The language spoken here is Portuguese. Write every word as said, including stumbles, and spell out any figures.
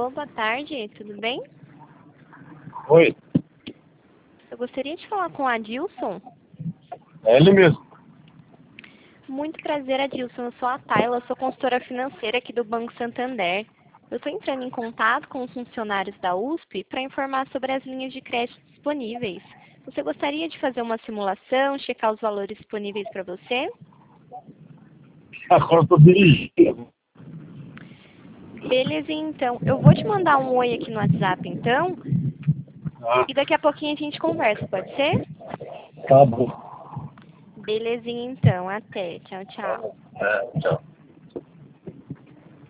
Alô, boa tarde, tudo bem? Oi, Eu gostaria de falar com o Adilson. é ele mesmo. Muito prazer, Adilson. Eu sou a Tayla, sou consultora financeira aqui do Banco Santander. Eu estou entrando em contato com os funcionários da U S P para informar sobre as linhas de crédito disponíveis. Você gostaria de fazer uma simulação, checar os valores disponíveis para você? Agora eu tô dirigindo. Beleza, então. Eu vou te mandar um oi aqui no WhatsApp, então, Ah, e daqui a pouquinho a gente conversa, pode ser? tá bom. Belezinha, então. Até. Tchau, tchau. É, tchau.